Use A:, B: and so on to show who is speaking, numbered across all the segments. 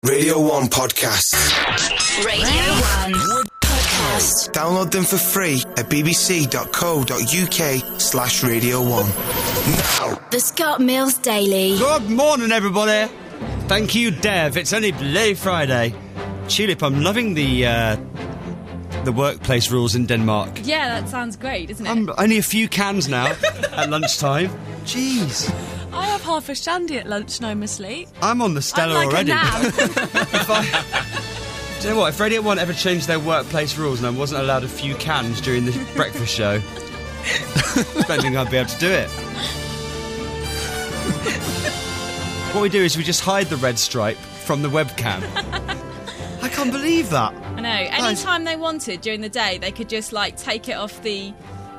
A: Radio 1 Podcasts.
B: Radio 1 Podcasts.
A: Download them for free at bbc.co.uk/Radio 1. Now.
B: The Scott Mills Daily.
C: Good morning, everybody. Thank you, Dev. It's only bloody Friday. Tulip, I'm loving the workplace rules in Denmark.
D: Yeah, that sounds great, isn't it?
C: Only a few cans now at lunchtime. Jeez.
E: I have half a shandy at lunch and I'm asleep.
C: I'm on the Stella
E: I'm like
C: already.
E: A nab.
C: Do you know what? If Radio 1 ever changed their workplace rules and I wasn't allowed a few cans during the breakfast show, I don't think I'd be able to do it. What we do is we just hide the red stripe from the webcam. I can't believe that.
D: I know. Anytime they wanted during the day, they could just, take it off the,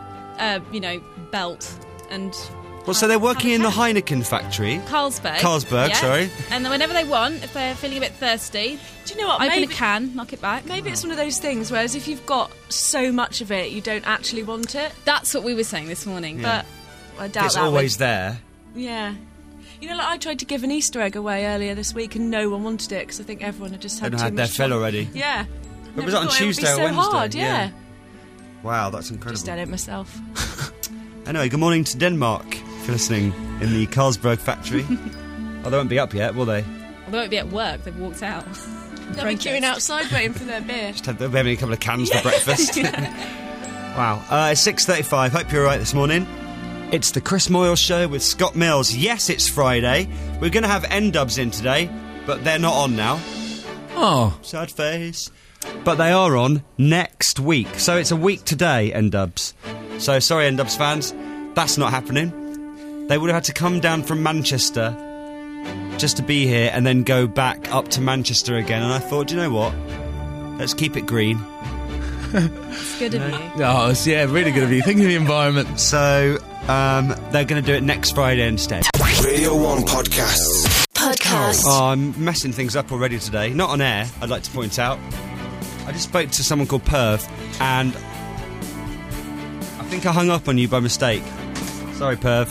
D: belt and...
C: Well, so they're working in the Heineken factory.
D: Carlsberg,
C: yeah. Sorry.
D: And then whenever they want, if they're feeling a bit thirsty,
E: do you know what?
D: Open a can, knock it back.
E: Maybe it's one of those things, whereas if you've got so much of it, you don't actually want it.
D: That's what we were saying this morning.
C: Yeah.
E: But I doubt
C: it's
E: that. It's
C: always there.
E: Yeah. You know, I tried to give an Easter egg away earlier this week and no one wanted it because I think everyone had just had too much
C: their fill already.
E: Yeah.
C: But was it on Tuesday or
E: Wednesday? It would be so hard, yeah.
C: Wow, that's incredible.
E: Just did it myself.
C: Anyway, good morning to Denmark, if you're listening in the Carlsberg factory. Oh, they won't be up yet, will they?
D: Well, they won't be at work, they've walked out.
E: They'll be queuing outside waiting for their beer.
C: They'll be having a couple of cans for breakfast. Wow. It's 6:35, hope you're alright this morning. It's the Chris Moyle Show with Scott Mills. Yes, it's Friday. We're going to have N-Dubs in today, but they're not on now.
F: Oh.
C: Sad face. But they are on next week. So it's a week today, N-Dubs. So sorry, N-Dubs fans, that's not happening. They would have had to come down from Manchester just to be here and then go back up to Manchester again. And I thought, do you know what? Let's keep it green.
D: It's good of you.
F: Oh, it's, really good of you. Think of the environment.
C: So they're going to do it next Friday instead.
A: Radio 1 Podcasts.
C: Oh, I'm messing things up already today. Not on air, I'd like to point out. I just spoke to someone called Perv, and I think I hung up on you by mistake. Sorry, Perv.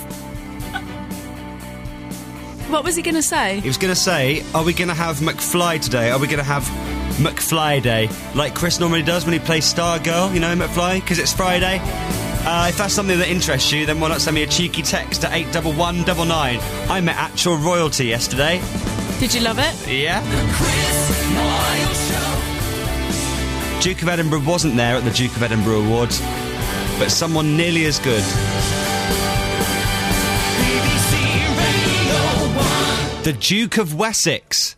E: What was he going to say?
C: He was going to say, are we going to have McFly today? Are we going to have McFly Day? Like Chris normally does when he plays Stargirl, you know, McFly? Because it's Friday. If that's something that interests you, then why not send me a cheeky text to 81199. I met actual royalty yesterday.
E: Did you love it?
C: Yeah. Duke of Edinburgh wasn't there at the Duke of Edinburgh Awards, but someone nearly as good. The Duke of Wessex.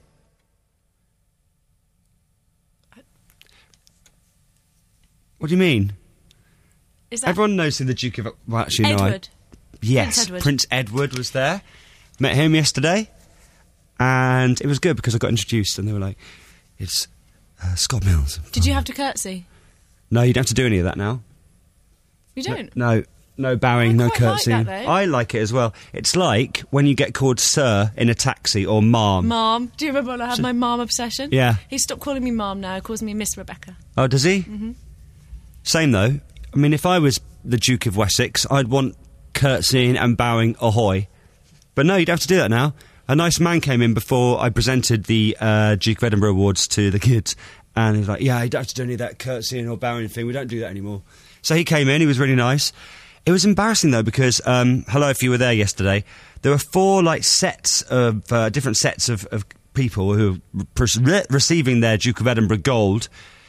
C: What do you mean?
E: Is that
C: Everyone knows who the Duke of... Well, actually,
E: Edward?
C: no. Yes,
E: Prince
C: Edward was there. Met him yesterday, and it was good because I got introduced, and they were like, it's Scott Mills.
E: Did you have to curtsy?
C: No, you don't have to do any of that now.
E: You don't?
C: No bowing, no
E: quite
C: curtsying.
E: like that, though.
C: I like it as well. It's like when you get called sir in a taxi or ma'am.
E: Mom. Do you remember when I had my mom obsession?
C: Yeah.
E: He stopped calling me mom now. He calls me Miss Rebecca.
C: Oh, does he? Mm-hmm. Same though. I mean, if I was the Duke of Wessex, I'd want curtsying and bowing ahoy. But no, you don't have to do that now. A nice man came in before I presented the Duke of Edinburgh Awards to the kids, and he was like, yeah, you don't have to do any of that curtsying or bowing thing. We don't do that anymore. So he came in, he was really nice. It was embarrassing though, because, hello, if you were there yesterday, there were 4 sets of, different sets of people who were receiving their Duke of Edinburgh gold,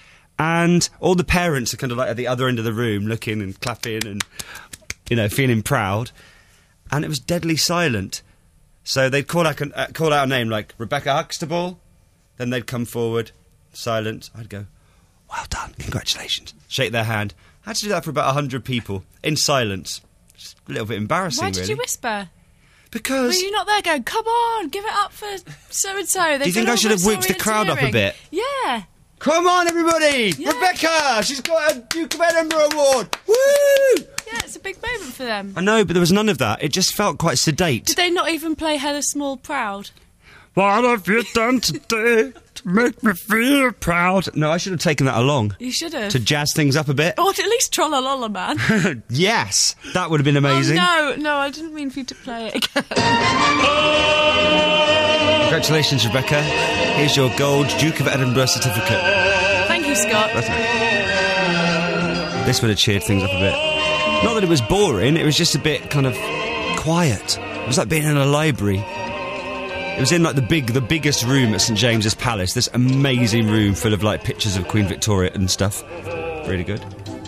C: and all the parents are kind of at the other end of the room looking and clapping and, feeling proud, and it was deadly silent. So they'd call out a name like Rebecca Huxtable, then they'd come forward, silent. I'd go, well done, congratulations, shake their hand. I had to do that for about 100 people, in silence. Just a little bit embarrassing,
E: Why
C: really.
E: did you whisper?
C: Because...
E: Were you not there going, come on, give it up for so-and-so?
C: Do you think I should have whooped the crowd up a bit?
E: Yeah.
C: Come on, everybody!
E: Yeah.
C: Rebecca! She's got a Duke of Edinburgh Award! Woo!
E: Yeah, it's a big moment for them.
C: I know, but there was none of that. It just felt quite sedate.
E: Did they not even play Heather Small Proud?
C: What have you done today to make me feel proud? No, I should have taken that along.
E: You should have.
C: To jazz things up a bit.
E: Or at least Trollalolla Man.
C: Yes! That would have been amazing.
E: Oh, no, I didn't mean for you to play it again.
C: Congratulations, Rebecca. Here's your gold Duke of Edinburgh certificate.
E: Thank you, Scott.
C: That's it. This would have cheered things up a bit. Not that it was boring, it was just a bit kind of quiet. It was like being in a library. It was in like the biggest room at St James's Palace. This amazing room full of like pictures of Queen Victoria and stuff. Really good.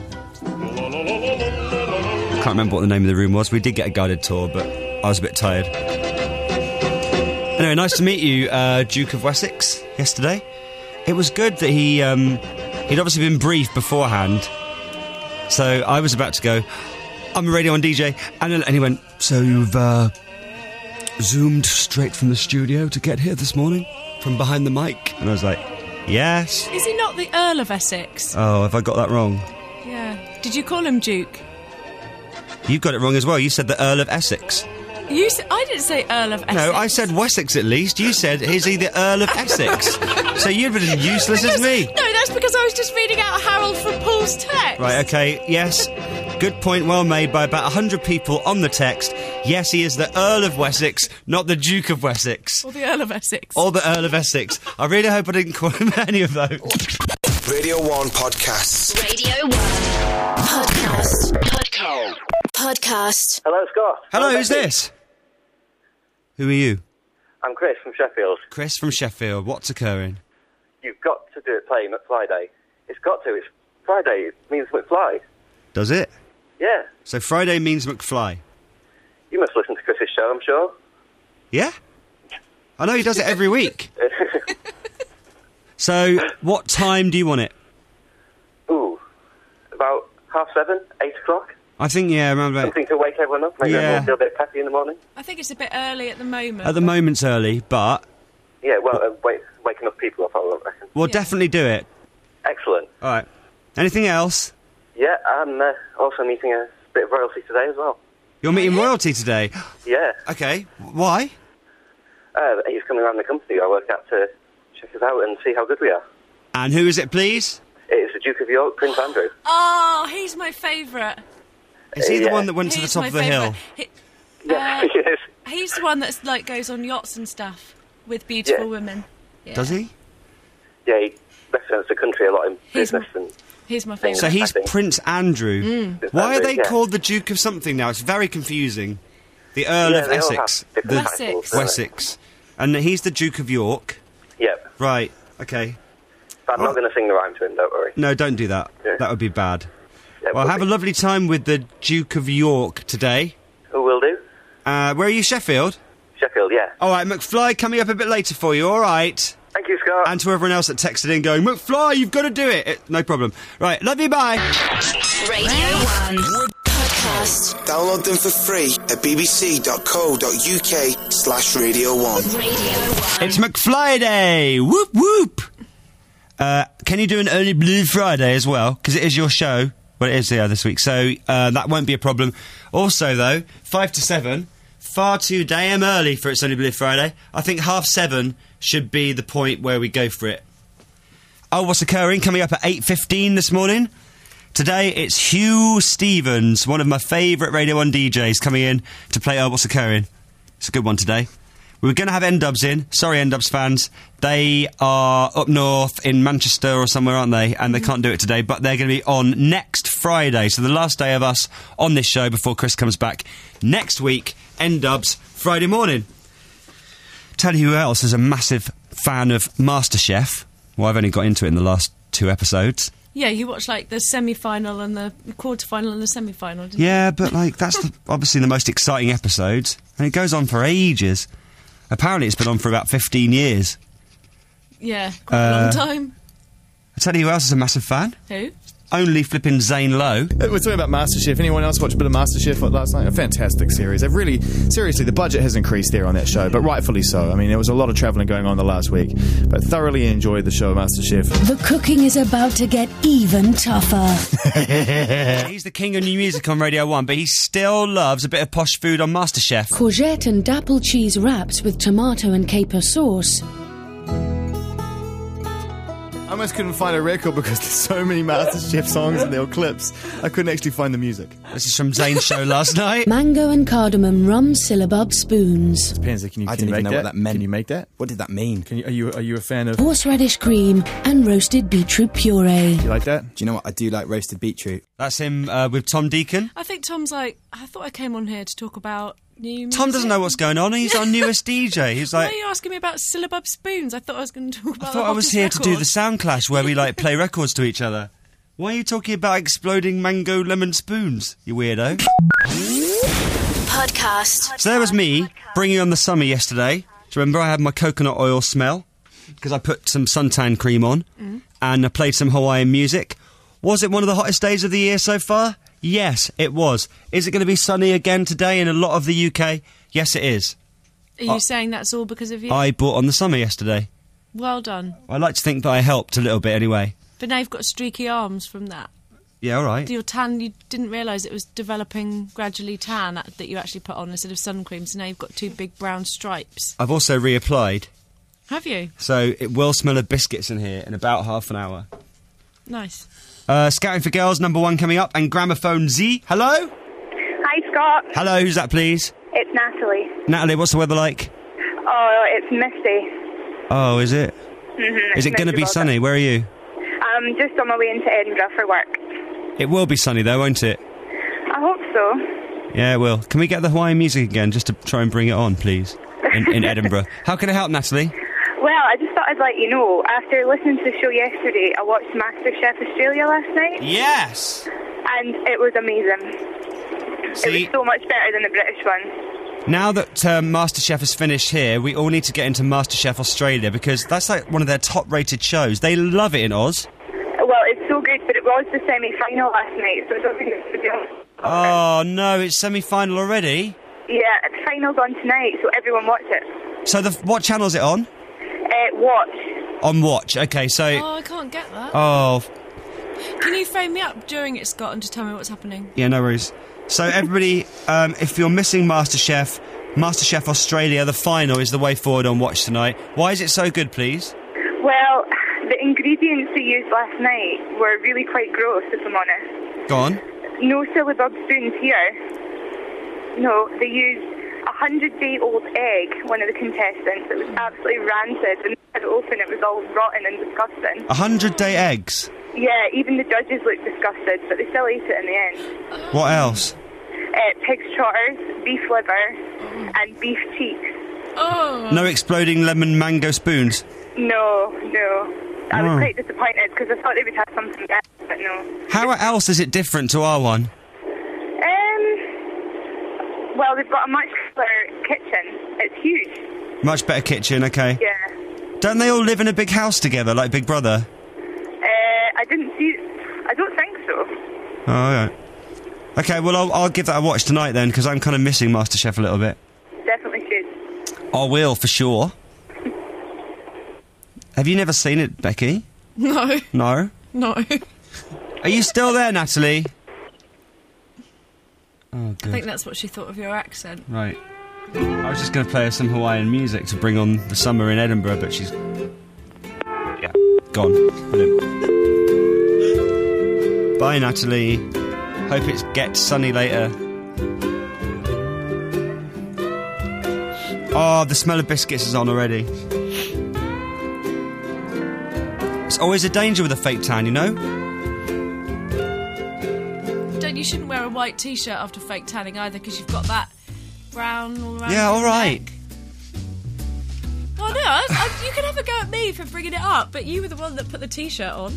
C: Can't remember what the name of the room was. We did get a guided tour, but I was a bit tired. Anyway, nice to meet you, Duke of Wessex, yesterday. It was good that he'd obviously been briefed beforehand. So I was about to go, I'm a Radio 1 DJ, and he went, so you've zoomed straight from the studio to get here this morning? From behind the mic? And I was like, yes.
E: Is he not the Earl of Essex?
C: Oh, have I got that wrong?
E: Yeah. Did you call him Duke?
C: You've got it wrong as well. You said the Earl of Essex.
E: I didn't say Earl of Essex.
C: No, I said Wessex at least. You said, is he the Earl of Essex? So you've been as useless as me.
E: No, that's because I was just reading out Harold from Paul's text.
C: Right, okay, yes. Good point, well made by about 100 people on the text. Yes, he is the Earl of Wessex, not the Duke of Wessex.
E: Or the Earl of Essex.
C: Or the Earl of Essex. I really hope I didn't call him any of those.
A: Radio 1 Podcasts.
B: Radio 1 Podcast.
G: Hello, Scott.
C: Hello, who's this? Who are you?
G: I'm Chris from Sheffield.
C: Chris from Sheffield. What's occurring?
G: You've got to do it, play McFly Day. It's got to. It's Friday. It means McFly.
C: Does it?
G: Yeah.
C: So Friday means McFly.
G: You must listen to Chris's show, I'm sure.
C: Yeah? I know he does it every week. So, what time do you want it?
G: Ooh. About 7:30, 8 o'clock.
C: I think, yeah, around about...
G: Something to wake everyone up. Make everyone feel a bit peppy in the morning.
E: I think it's a bit early at the moment.
C: At the moment's early, but...
G: Yeah, well, wake enough people up, I reckon.
C: We'll definitely do it.
G: Excellent.
C: All right. Anything else?
G: Yeah, I'm also meeting a bit of royalty today as well.
C: You're meeting royalty today?
G: Yeah.
C: Okay. Why?
G: He's coming around the company I work at to check us out and see how good we are.
C: And who is it, please?
G: It's the Duke of York, Prince Andrew.
E: Oh, he's my favourite.
C: Is he the
G: Yeah.
C: one that went to the
E: He's
C: top
E: my
C: of the
E: favourite.
C: hill?
G: Yeah, he is.
E: He's the one that's like goes on yachts and stuff with beautiful
G: Yeah.
E: women. Yeah.
C: Does he?
G: Yeah, he represents the country a lot in
E: He's
G: business and...
E: He's my favourite.
C: So he's
G: I think.
C: Prince Andrew. Why are
G: Andrew,
C: they
G: yeah.
C: called the Duke of something now? It's very confusing. The Earl
G: Yeah,
C: of
G: they all
C: Essex.
G: have different
E: Wessex.
G: titles, don't they?
C: Wessex. And he's the Duke of York.
G: Yep.
C: Right. Okay.
G: But I'm not going to sing the rhyme to him, don't worry.
C: No, don't do that.
G: Yeah.
C: That would be bad.
G: Yeah,
C: Well,
G: we'll
C: have a
G: be-
C: lovely time with the Duke of York today.
G: Who will do?
C: Where are you, Sheffield?
G: Sheffield, yeah.
C: All right, McFly coming up a bit later for you, all right?
G: Thank you, Scott.
C: And to everyone else that texted in going, McFly, you've got to do it. No problem. Right, love you, bye.
B: Radio 1 Podcast.
A: Download them for free at bbc.co.uk/Radio 1.
B: Radio 1.
C: It's McFly Day. Whoop, whoop. Can you do an early Blue Friday as well? Because it is your show. Well, it is this week, so that won't be a problem. Also, though, 5 to 7, far too damn early for It's Only Blue Friday. I think 7:30 should be the point where we go for it. Oh, what's occurring? Coming up at 8:15 this morning. Today, it's Hugh Stevens, one of my favourite Radio 1 DJs, coming in to play Oh, What's Occurring. It's a good one today. We were going to have N-Dubs in. Sorry, N-Dubs fans. They are up north in Manchester or somewhere, aren't they? And they can't do it today, but they're going to be on next Friday. So the last day of us on this show before Chris comes back. Next week, N-Dubs, Friday morning. Tell you who else is a massive fan of MasterChef. Well, I've only got into it in the last 2 episodes.
E: Yeah, you watched like the semi-final and the quarter-final and the semi-final, didn't you?
C: Yeah, but like that's obviously the most exciting episodes. And it goes on for ages. Apparently it's been on for about 15 years.
E: Yeah, quite a long time.
C: I tell you who else is a massive fan?
E: Who?
C: Only flipping Zane Lowe.
F: We're talking about MasterChef. Anyone else watch a bit of MasterChef last night? A fantastic series. They've really, seriously, the budget has increased there on that show, but rightfully so. I mean, there was a lot of travelling going on the last week, but thoroughly enjoyed the show MasterChef.
H: The cooking is about to get even tougher.
C: He's the king of new music on Radio 1, but he still loves a bit of posh food on MasterChef.
H: Courgette and dapple cheese wraps with tomato and caper sauce.
F: I almost couldn't find a record because there's so many MasterChef songs and they're all clips. I couldn't actually find the music.
C: This is from Zane's show last night.
H: Mango and cardamom rum syllabub spoons.
F: Depends. Can you
I: I didn't
F: make
I: even know
F: that?
I: what that meant.
F: Can you make that?
I: What did that mean?
F: Are you a fan of?
H: Horseradish cream and roasted beetroot puree.
F: You like that?
I: Do you know what? I do like roasted beetroot.
C: That's him with Tom Deacon.
E: I think Tom's like, I thought I came on here to talk about new music.
C: Tom doesn't know what's going on. He's our newest DJ. He's
E: Why
C: like,
E: are you asking me about syllabub spoons? I thought I was going to talk about
C: I thought I was here to do the sound clash where we like play records to each other. Why are you talking about exploding mango lemon spoons, you weirdo?
B: Podcast.
C: So there was me bringing on the summer yesterday. Do you remember I had my coconut oil smell? Because I put some suntan cream on and I played some Hawaiian music. Was it one of the hottest days of the year so far? Yes, it was. Is it going to be sunny again today in a lot of the UK? Yes, it is.
E: Are you saying that's all because of you?
C: I brought on the summer yesterday.
E: Well done.
C: I like to think that I helped a little bit anyway.
E: But now you've got streaky arms from that.
C: Yeah, all right.
E: Your tan, you didn't realise it was developing gradually tan that you actually put on instead of sun cream, so now you've got two big brown stripes.
C: I've also reapplied,
E: Have you?
C: so it will smell of biscuits in here in about half an hour.
E: Nice.
C: Scouting for Girls, number 1 coming up, and Gramophone Z. Hello?
J: Hi, Scott.
C: Hello, who's that, please?
J: It's Natalie.
C: Natalie, what's the weather like?
J: Oh, it's misty.
C: Oh, is it?
J: Mm-hmm,
C: Is it going to be sunny? Where are you?
J: Just on my way into Edinburgh for work.
C: It will be sunny, though, won't it?
J: I hope so.
C: Yeah, it will. Can we get the Hawaiian music again, just to try and bring it on, please? In Edinburgh. How can I help, Natalie?
J: Well, I just thought I'd let you know, after listening to the show yesterday, I watched MasterChef Australia last night.
C: Yes!
J: And it was amazing.
C: See?
J: It was so much better than the British one.
C: Now that MasterChef has finished here, we all need to get into MasterChef Australia, because that's like one of their top-rated shows. They love it in Oz.
J: Well, it's so good, but it was the semi-final last night, so I don't think it's the deal.
C: Oh, no, it's semi-final already?
J: Yeah, the final's on tonight, so everyone watch it.
C: So what channel is it on?
J: Watch.
C: On Watch, okay, so...
E: Oh, I can't get that.
C: Oh,
E: Can you phone me up during it, Scott, and just tell me what's happening?
C: yeah, no worries. So everybody, if you're missing MasterChef, MasterChef Australia, the final is the way forward on Watch tonight. Why is it so good, please?
J: Well, the ingredients they used last night were really quite gross, if I'm honest.
C: Go on.
J: No syllabub spoons here. No, they used a 100-day-old egg, one of the contestants. It was absolutely rancid, and when I had it open, it was all rotten and disgusting.
C: 100-day eggs.
J: Yeah, even the judges looked disgusted, but they still ate it in the end.
C: What else?
J: Pig's trotters, beef liver, and beef cheeks.
E: Oh.
C: No exploding lemon mango spoons.
J: No. I was
C: Oh.
J: quite disappointed because I thought they would have something better, but no.
C: How else is it different to our one?
J: Well, they've got a much cooler kitchen. It's huge.
C: Much better kitchen, okay.
J: Yeah.
C: Don't they all live in a big house together, like Big Brother?
J: I don't think so.
C: Oh, alright. Okay, well, I'll give that a watch tonight then, because I'm kind of missing MasterChef a little bit.
J: Definitely should.
C: I will, for sure. Have you never seen it, Becky?
E: No.
C: No?
E: No.
C: Are you still there, Natalie? Oh,
E: I
C: good.
E: think that's what she thought of your accent.
C: Right. I was just going to play her some Hawaiian music to bring on the summer in Edinburgh, but she's... Yeah, gone. Brilliant. Bye, Natalie. Hope it gets sunny later. Oh, the smell of biscuits is on already. It's always a danger with a fake tan, you know?
E: You shouldn't wear a white t-shirt after fake tanning either, because you've got that brown all around.
C: Yeah,
E: your
C: all right.
E: neck. Oh no, you can have a go at me for bringing it up, but you were the one that put the t-shirt on.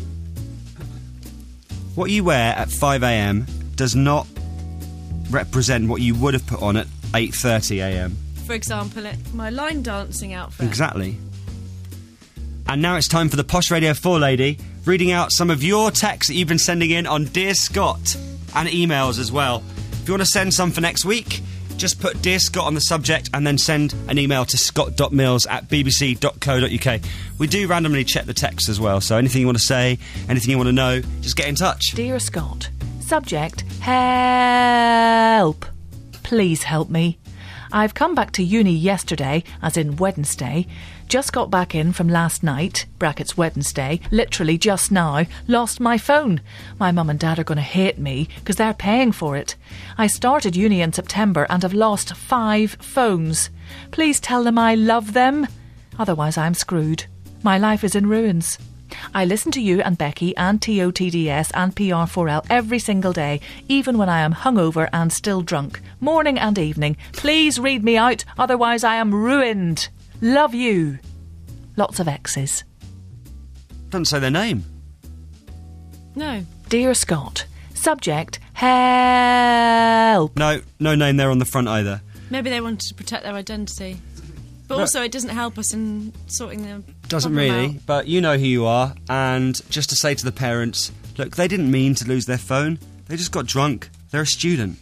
C: What you wear at 5 a.m. does not represent what you would have put on at 8:30 a.m.
E: For example, my line dancing outfit.
C: Exactly. And now it's time for the Posh Radio 4 lady reading out some of your texts that you've been sending in on Dear Scott, and emails as well. If you want to send some for next week, just put Dear Scott on the subject and then send an email to scott.mills@bbc.co.uk. We do randomly check the text as well, so anything you want to say, anything you want to know, just get in touch.
K: Dear Scott, subject, help. Please help me. I've come back to uni yesterday, as in Wednesday, Just got back in from last night, brackets Wednesday, literally just now, lost my phone. My mum and dad are going to hate me because they're paying for it. I started uni in September and have lost 5 phones. Please tell them I love them. Otherwise I'm screwed. My life is in ruins. I listen to you and Becky and TOTDS and PR4L every single day, even when I am hungover and still drunk, morning and evening. Please read me out, otherwise I am ruined. Love you. Lots of X's.
C: Doesn't say their name.
E: No.
K: Dear Scott. Subject, help.
C: No name there on the front either.
E: Maybe they wanted to protect their identity. But also it doesn't help us in sorting the
C: Doesn't
E: problem
C: really,
E: out.
C: but you know who you are. And just to say to the parents, look, they didn't mean to lose their phone. They just got drunk. They're a student.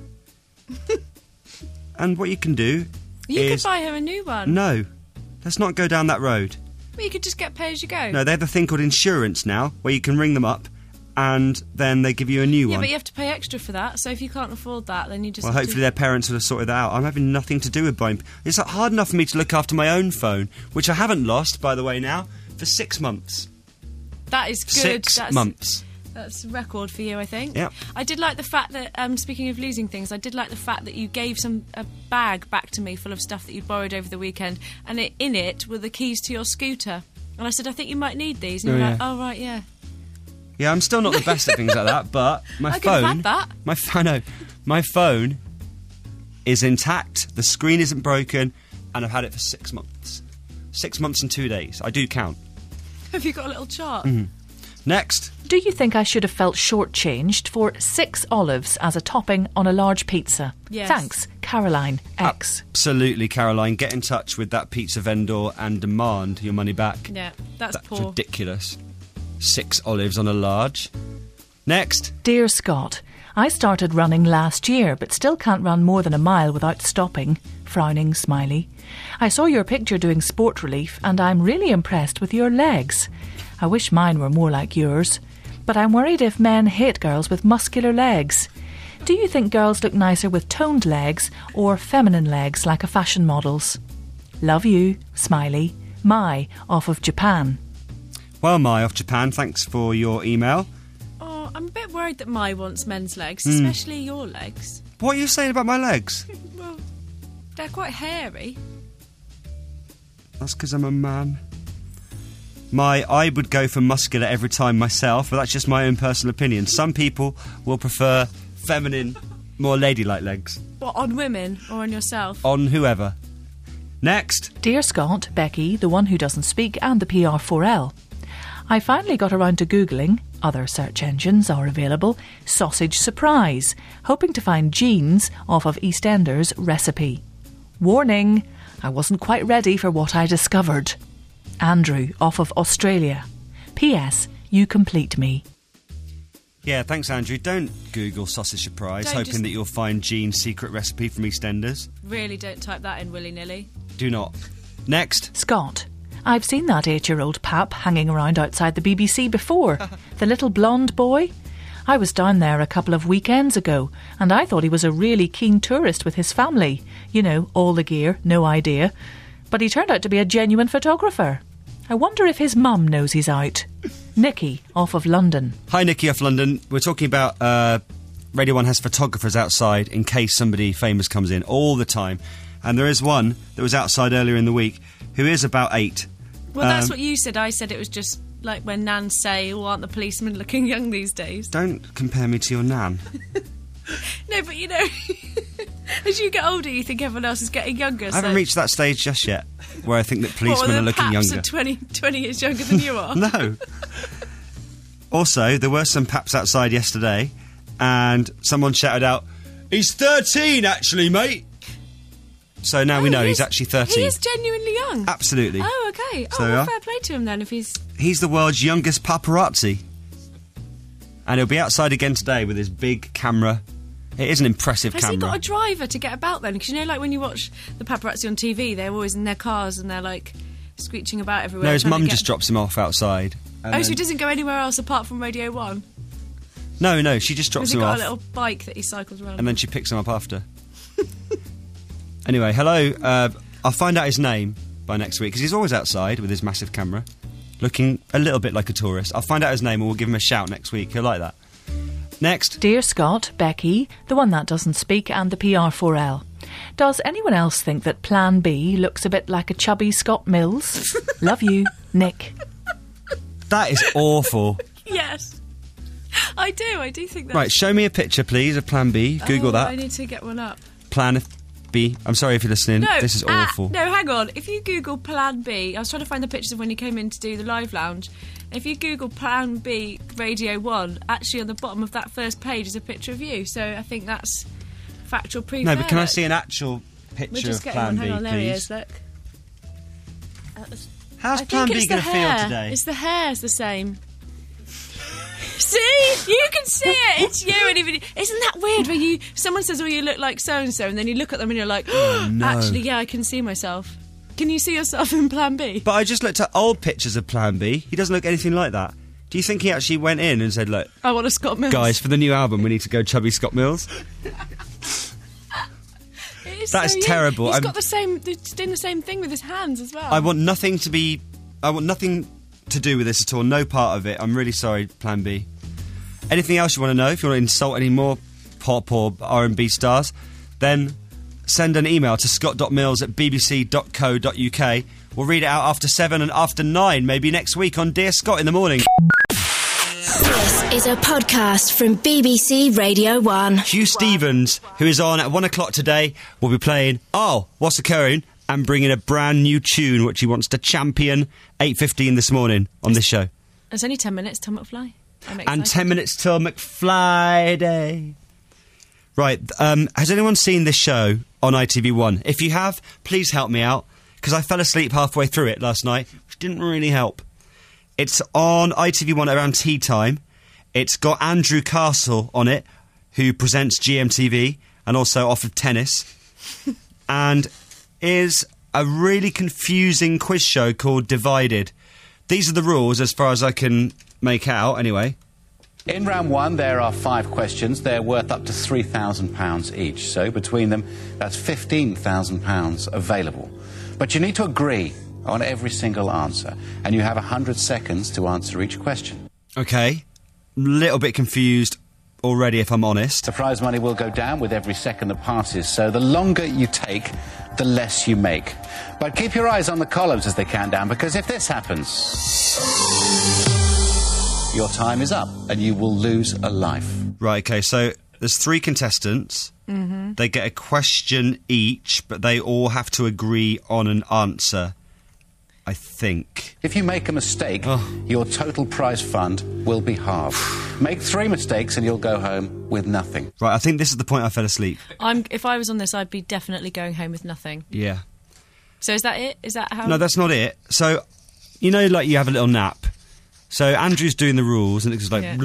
C: And what you can do
E: You could buy her a new one.
C: No, let's not go down that road.
E: Well, you could just get pay as you go.
C: No, they have a thing called insurance now, where you can ring them up and then they give you a new
E: Yeah,
C: one.
E: but you have to pay extra for that, so if you can't afford that, then you just
C: Well,
E: have
C: hopefully
E: to...
C: their parents would have sorted that out. I'm having nothing to do with buying... It's hard enough for me to look after my own phone, which I haven't lost, by the way, now, for 6 months.
E: That is good.
C: 6 months.
E: That's a record for you, I think.
C: Yep.
E: I did like the fact that, speaking of losing things, I did like the fact that you gave a bag back to me full of stuff that you'd borrowed over the weekend, and in it were the keys to your scooter. And I said, I think you might need these. And you were like, oh, right, yeah.
C: Yeah, I'm still not the best at things like that, but my
E: I
C: phone...
E: could have had that.
C: My phone is intact, the screen isn't broken, and I've had it for 6 months. 6 months and 2 days. I do count.
E: Have you got a little chart?
C: Mm-hmm. Next.
K: Do you think I should have felt shortchanged for 6 olives as a topping on a large pizza?
E: Yes.
K: Thanks, Caroline X.
C: Absolutely, Caroline. Get in touch with that pizza vendor and demand your money back.
E: Yeah, that's poor.
C: Ridiculous. 6 olives on a large. Next.
K: Dear Scott, I started running last year, but still can't run more than a mile without stopping. Frowning smiley. I saw your picture doing Sport Relief, and I'm really impressed with your legs. I wish mine were more like yours. But I'm worried if men hate girls with muscular legs. Do you think girls look nicer with toned legs or feminine legs like a fashion model's? Love you, smiley. Mai, off of Japan.
C: Well, Mai, off Japan, thanks for your email.
E: Oh, I'm a bit worried that Mai wants men's legs, especially your legs.
C: What are you saying about my legs?
E: Well, they're quite hairy.
C: That's because I'm a man. I would go for muscular every time myself, but that's just my own personal opinion. Some people will prefer feminine, more ladylike legs.
E: What, on women or on yourself?
C: On whoever. Next.
K: Dear Scott, Becky, the one who doesn't speak, and the PR4L. I finally got around to Googling, other search engines are available, sausage surprise, hoping to find Jeans off of EastEnders recipe. Warning, I wasn't quite ready for what I discovered. Andrew, off of Australia. P.S. You complete me.
C: Yeah, thanks, Andrew. Don't Google sausage surprise, hoping that you'll find Jean's secret recipe from EastEnders.
E: Really don't type that in willy-nilly.
C: Do not. Next.
K: Scott, I've seen that 8-year-old pap hanging around outside the BBC before. The little blonde boy. I was down there a couple of weekends ago, and I thought he was a really keen tourist with his family. You know, all the gear, no idea. But he turned out to be a genuine photographer. I wonder if his mum knows he's out. Nikki, off of London.
C: Hi, Nikki, off London. We're talking about Radio 1 has photographers outside in case somebody famous comes in all the time. And there is one that was outside earlier in the week who is about 8.
E: Well, that's what you said. I said it was just like when nans say, oh, aren't the policemen looking young these days?
C: Don't compare me to your nan.
E: No, but you know, as you get older, you think everyone else is getting younger.
C: I haven't reached that stage just yet, where I think that policemen are looking
E: paps
C: younger.
E: Are 20 years younger than you are.
C: No. Also, there were some paps outside yesterday, and someone shouted out, "He's 13, actually, mate." So now we know he's actually 13.
E: He is genuinely young.
C: Absolutely.
E: Oh, okay.
C: So
E: well, fair play to him then if he's...
C: He's the world's youngest paparazzi. And he'll be outside again today with his big camera. It is an impressive
E: Has
C: camera.
E: he got a driver to get about then? Because you know, like when you watch the paparazzi on TV, they're always in their cars and they're like screeching about everywhere.
C: No, his mum just drops him off outside.
E: Oh, so he doesn't go anywhere else apart from Radio 1?
C: No, she just drops him off.
E: Has he got a little bike that he cycles around?
C: And then she picks him up after. Anyway, hello. I'll find out his name, by next week, because he's always outside with his massive camera, looking a little bit like a tourist. I'll find out his name and we'll give him a shout next week. He'll like that. Next.
K: Dear Scott, Becky, the one that doesn't speak, and the PR4L. Does anyone else think that Plan B looks a bit like a chubby Scott Mills? Love you, Nick.
C: That is awful.
E: Yes. I do think that.
C: Right, show me a picture, please, of Plan B. Google that.
E: I need to get one up.
C: Plan B. I'm sorry if you're listening.
E: No,
C: this is awful.
E: No, hang on. If you Google Plan B, I was trying to find the pictures of when you came in to do the live lounge. If you Google Plan B Radio 1, actually on the bottom of that first page is a picture of you. So I think that's factual proof.
C: No, but can I see an actual picture of Plan B,
E: hang on, there he
C: please?
E: is, look.
C: How's Plan B going to feel today?
E: It's the hair's the same. See? You can see it. It's you. And even, isn't that weird where someone says, oh, you look like so-and-so, and then you look at them and you're like,
C: no.
E: Actually, yeah, I can see myself. Can you see yourself in Plan B?
C: But I just looked at old pictures of Plan B. He doesn't look anything like that. Do you think he actually went in and said, look,
E: I want a Scott Mills.
C: guys, for the new album, we need to go chubby Scott Mills? That is terrible.
E: He's got he's doing the same thing with his hands as well.
C: I want nothing to do with this at all. No part of it. I'm really sorry, Plan B. Anything else you want to know? If you want to insult any more pop or R&B stars, then send an email to scott.mills@bbc.co.uk. We'll read it out after 7 and after 9, maybe next week on Dear Scott in the morning.
B: This is a podcast from BBC Radio 1.
C: Hugh Stevens, who is on at 1 o'clock today, will be playing Oh, What's Occurring? And bringing a brand new tune which he wants to champion 8:15 this morning on this show.
E: It's only 10 minutes till McFly.
C: And 10 minutes till McFly Day. Right, has anyone seen this show on ITV1? If you have, please help me out, because I fell asleep halfway through it last night, which didn't really help. It's on ITV1 around tea time. It's got Andrew Castle on it, who presents GMTV and also offered tennis. And is a really confusing quiz show called Divided. These are the rules as far as I can make out, anyway.
L: In round 1, there are 5 questions. They're worth up to £3,000 each. So between them, that's £15,000 available. But you need to agree on every single answer, and you have 100 seconds to answer each question.
C: OK. Little bit confused already, if I'm honest.
L: The prize money will go down with every second that passes, so the longer you take, the less you make. But keep your eyes on the columns as they count down, because if this happens, your time is up and you will lose a life.
C: Right, OK, so there's 3 contestants.
E: Mm-hmm.
C: They get a question each, but they all have to agree on an answer, I think.
L: If you make a mistake, your total prize fund will be halved. Make 3 mistakes and you'll go home with nothing.
C: Right, I think this is the point I fell asleep.
E: If I was on this, I'd be definitely going home with nothing.
C: Yeah.
E: So is that it? Is that how...
C: No, that's not it. So, you know, like you have a little nap. So Andrew's doing the rules and it's like...
E: Yeah.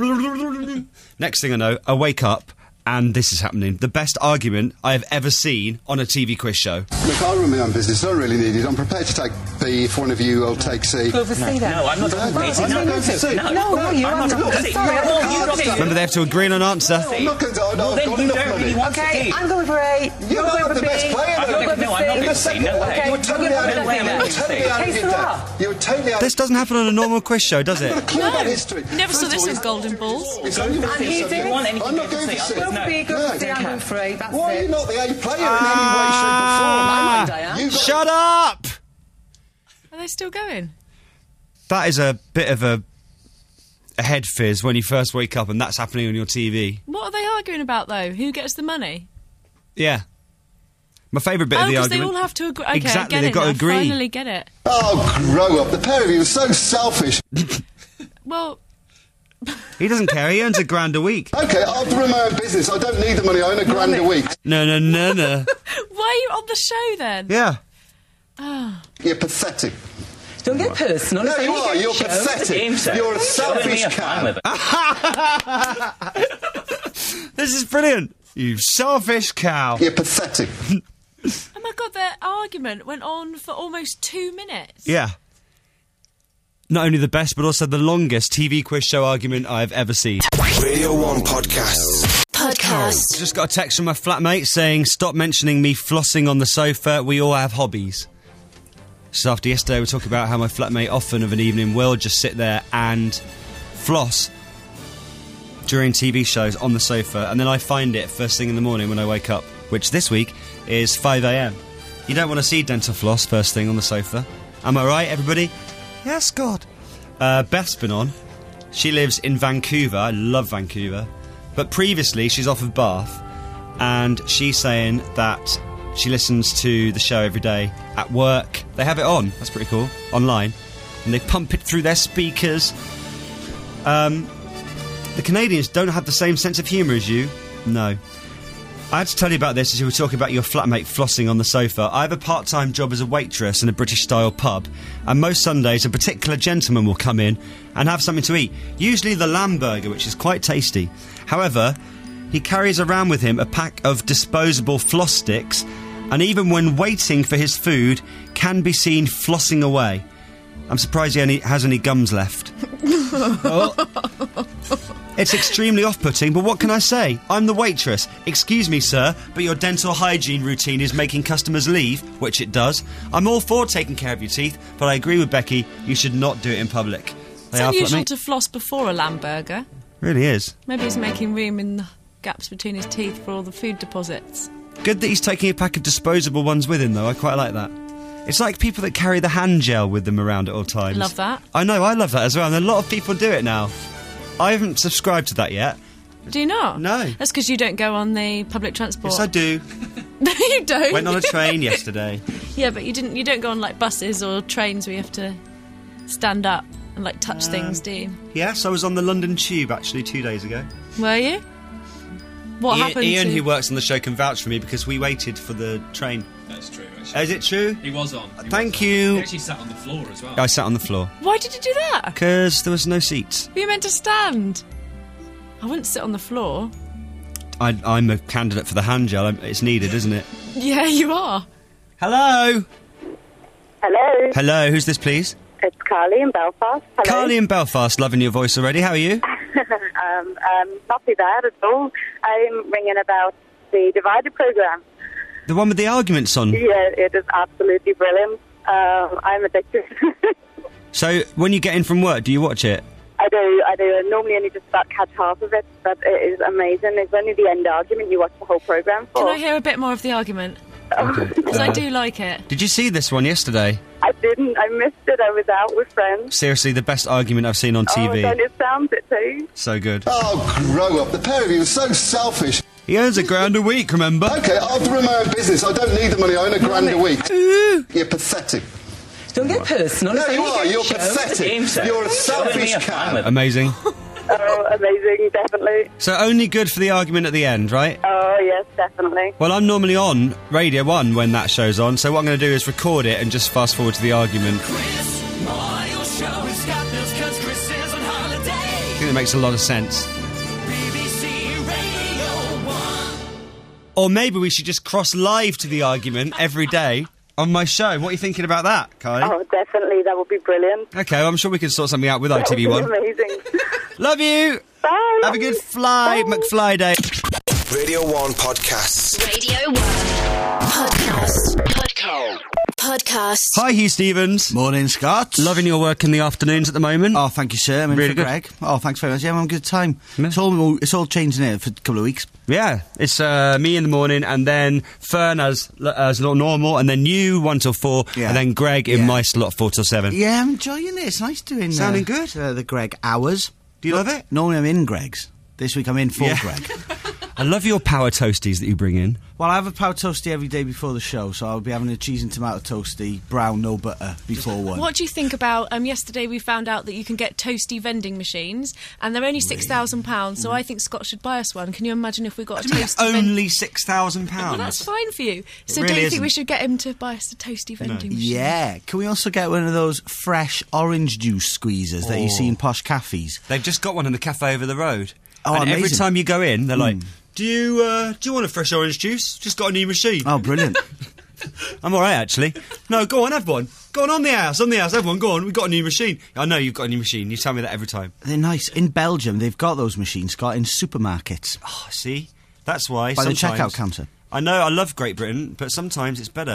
C: Next thing I know, I wake up and this is happening. The best argument I have ever seen on a TV quiz show.
M: Look, I'll run my own business. I don't really need it. I'm prepared to take B if one of you will take C.
N: Go for C then. No, I'm not going for C.
M: I'm not going for C.
N: No, you are not going for C.
C: Remember, they have to agree on an answer.
M: I'm not going to...
N: Well, then you don't really want to
M: Okay,
N: D.
M: I'm going for A. You're not the best player.
N: No, I'm not going for C. No way.
M: You're totally out of your depth. You're totally out of...
C: This doesn't happen on a normal quiz show, does it?
M: No. History.
E: You never saw this with Golden Balls.
M: It's only
N: and he didn't want anything.
M: I'm not going for C.
N: Go for B, go for C, I'm going for A. That's
M: Why are you not the A player in any way, shape or form?
C: Shut up!
E: Are they still going?
C: That is a bit of a head fizz when you first wake up and that's happening on your TV.
E: What are they arguing about, though? Who gets the money?
C: Yeah. My favourite bit of the
E: because
C: argument...
E: they all have to agree. Okay,
C: exactly,
E: I get
C: they've
E: it
C: got to
E: now.
C: agree.
E: Finally get it.
M: Oh, grow up. The pair of you are so selfish.
E: Well...
C: He doesn't care. He earns £1,000 a week.
M: OK, I've run my own business. I don't need the money. I earn £1,000 a week.
C: No.
E: Why are you on the show, then?
C: Yeah.
E: Oh.
M: You're pathetic.
N: Don't get personal.
M: No, you are. You're pathetic. You're a selfish cow.
C: This is brilliant. You selfish cow.
M: You're pathetic.
E: Oh, my God, their argument went on for almost 2 minutes.
C: Yeah. Not only the best, but also the longest TV quiz show argument I've ever seen.
A: Radio 1 Podcast.
C: Just got a text from my flatmate saying, stop mentioning me flossing on the sofa. We all have hobbies. This is after yesterday we talked about how my flatmate often of an evening will just sit there and floss during TV shows on the sofa, and then I find it first thing in the morning when I wake up, which this week is 5 a.m. You don't want to see dental floss first thing on the sofa. Am I right, everybody? Yes, God. Beth's been on. She lives in Vancouver. I love Vancouver. But previously, she's off of Bath, and she's saying that she listens to the show every day at work. They have it on. That's pretty cool. Online. And they pump it through their speakers. The Canadians don't have the same sense of humour as you. No. I had to tell you about this as you were talking about your flatmate flossing on the sofa. I have a part-time job as a waitress in a British-style pub, and most Sundays a particular gentleman will come in and have something to eat, usually the lamb burger, which is quite tasty. However, he carries around with him a pack of disposable floss sticks, and even when waiting for his food, can be seen flossing away. I'm surprised he only has any gums left. Oh. It's extremely off-putting, but what can I say? I'm the waitress. Excuse me, sir, but your dental hygiene routine is making customers leave, which it does. I'm all for taking care of your teeth, but I agree with Becky, you should not do it in public.
E: It's unusual to floss before a lamb burger.
C: Really is.
E: Maybe he's making room in the gaps between his teeth for all the food deposits.
C: Good that he's taking a pack of disposable ones with him, though. I quite like that. It's like people that carry the hand gel with them around at all times.
E: Love that.
C: I know, I love that as well, and a lot of people do it now. I haven't subscribed to that yet.
E: Do you not?
C: No.
E: That's because you don't go on the public transport.
C: Yes, I do.
E: No, you don't.
C: Went on a train yesterday.
E: Yeah, but you don't go on, like, buses or trains where you have to stand up and, like, touch things, do you?
C: Yes, I was on the London Tube, actually, 2 days ago.
E: Were you? What happened
C: Ian,
E: to...
C: who works on the show, can vouch for me because we waited for the train.
O: That's true, actually.
C: Is it true?
O: He was on.
C: Thank you.
O: He actually sat on the floor as well.
C: I sat on the floor.
E: Why did you do that?
C: Because there was no seats.
E: Were you meant to stand? I wouldn't sit on the floor.
C: I'm a candidate for the hand gel. It's needed, isn't it?
E: Yeah, you are.
C: Hello?
P: Hello.
C: Hello, who's this, please?
P: It's Carly in Belfast. Hello.
C: Carly in Belfast, loving your voice already. How are you?
P: Not too bad at all. I'm ringing about the Divided programme.
C: The one with the arguments on?
P: Yeah, it is absolutely brilliant. I'm addicted.
C: So, when you get in from work, do you watch it?
P: I do. I normally only just about catch half of it, but it is amazing. It's only the end argument you watch the whole programme for.
E: Can I hear a bit more of the argument? Because I do like it.
C: Did you see this one yesterday?
P: I didn't. I missed it. I was out with friends.
C: Seriously, the best argument I've seen on TV.
P: Oh, and it sounds it too.
C: So good.
M: Oh, grow up. The pair of you are so selfish.
C: He earns £1,000 a week, remember?
M: OK, I've run my own business. I don't need the money. I earn £1,000 a week. You're pathetic.
N: Don't get personal.
M: No, you are. You're pathetic. You're a selfish cat.
C: Amazing.
P: Oh, amazing, definitely.
C: So only good for the argument at the end, right?
P: Oh, yes, definitely.
C: Well, I'm normally on Radio 1 when that show's on, so what I'm going to do is record it and just fast forward to the argument. I think that makes a lot of sense. Or maybe we should just cross live to the argument every day on my show. What are you thinking about that, Kylie?
P: Oh, definitely. That would be brilliant.
C: OK, well, I'm sure we can sort something out with ITV1.
P: That would be amazing.
C: Love you.
P: Bye.
C: Have a good fly, McFly Day.
A: Radio 1 Podcasts.
B: Radio 1 Podcast.
C: Hi, Hugh Stevens.
Q: Morning, Scott.
C: Loving your work in the afternoons at the moment.
Q: Oh, thank you, sir. I'm in
C: Really
Q: for
C: good.
Q: Greg. Oh, thanks very much. Yeah, I'm having a good time.
C: Yeah.
Q: It's all changing here for a couple of weeks.
C: Yeah, it's me in the morning, and then Fern as normal, and then you 1 till 4,
Q: Yeah.
C: and then Greg in my slot 4 till 7.
Q: Yeah, I'm enjoying it. It's nice doing
C: Sounding good.
Q: the Greg hours.
C: Do you love it?
Q: Normally I'm in Greg's. This week I'm in for
C: Yeah.
Q: Greg.
C: I love your power toasties that you bring in.
Q: Well, I have a power toasty every day before the show, so I'll be having a cheese and tomato toasty, brown, no butter, before one.
E: What do you think about, yesterday we found out that you can get toasty vending machines, and they're only £6,000, so I think Scott should buy us one. Can you imagine if we got a toasty
C: Only £6,000.
E: Well, that's fine for you. So
C: really
E: do you
C: isn't.
E: think we should get him to buy us a toasty vending machine?
Q: Yeah. Can we also get one of those fresh orange juice squeezers that you see in posh cafes?
C: They've just got one in the cafe over the road.
Q: Oh,
C: and every
Q: amazing.
C: time you go in, they're like, Do you want a fresh orange juice? Just got a new machine.
Q: Oh, brilliant.
C: I'm all right, actually. No, go on, have one. Go on the house, have one, go on. We've got a new machine. I know you've got a new machine. You tell me that every time.
Q: They're nice. In Belgium, they've got those machines, Scott, in supermarkets.
C: Oh, see? That's why
Q: By the
C: sometimes...
Q: checkout counter.
C: I know, I love Great Britain, but sometimes it's better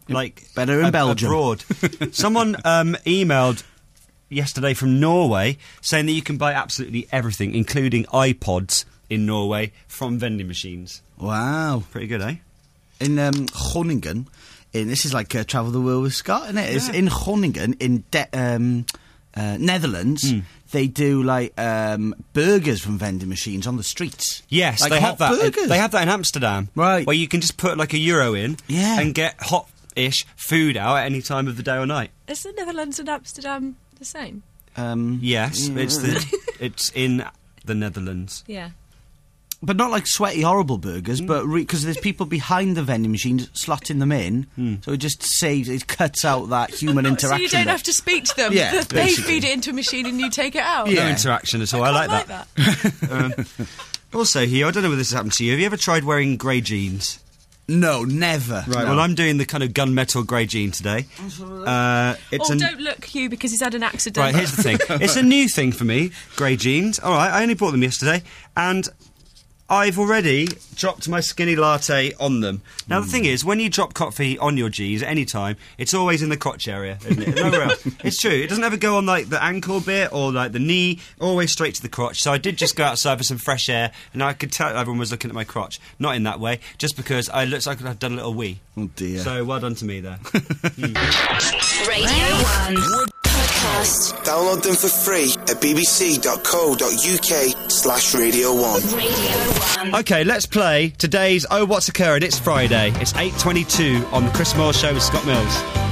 C: like
Q: Better in Belgium.
C: abroad. Someone emailed yesterday from Norway saying that you can buy absolutely everything, including iPods, in Norway from vending machines.
Q: Wow.
C: Pretty good, eh?
Q: In Groningen, this is like Travel the World with Scott, isn't it? It's
C: Yeah.
Q: in Groningen, in Netherlands, they do like burgers from vending machines on the streets.
C: Yes,
Q: like
C: they
Q: hot
C: have that.
Q: burgers.
C: They have that in Amsterdam,
Q: right?
C: Where you can just put like a euro in,
Q: Yeah.
C: and get hot-ish food out at any time of the day or night.
E: Is the Netherlands and Amsterdam the same?
C: Yes,
Q: yeah.
C: it's in the Netherlands.
E: Yeah.
Q: But not like sweaty, horrible burgers, but because there's people behind the vending machines slotting them in, so it just saves, it cuts out that human interaction.
E: So you don't have to speak to them.
Q: Yeah,
E: they
Q: basically.
E: feed it into a machine and you take it out.
C: No interaction at all. I like that. Also, Hugh, I don't know whether this has happened to you. Have you ever tried wearing grey jeans?
Q: No, never.
C: Right. Well, I'm doing the kind of gunmetal grey jean today.
E: Don't look, Hugh, because he's had an accident.
C: Right, here's the thing. It's a new thing for me, grey jeans. All right, I only bought them yesterday, and I've already dropped my skinny latte on them. Now, the thing is, when you drop coffee on your jeans at any time, it's always in the crotch area, isn't it? Nowhere else. It's true. It doesn't ever go on, like, the ankle bit or, like, the knee, always straight to the crotch. So I did just go outside for some fresh air, and I could tell everyone was looking at my crotch. Not in that way, just because I looked like I'd done a little wee.
Q: Oh, dear.
C: So well done to me there.
B: Radio 1 Podcast.
A: Download them for free at bbc.co.uk/Radio 1.
B: Radio 1.
C: Okay, let's play today's Oh What's Occurred. It's Friday. It's 8:22 on the Chris Moore Show with Scott Mills.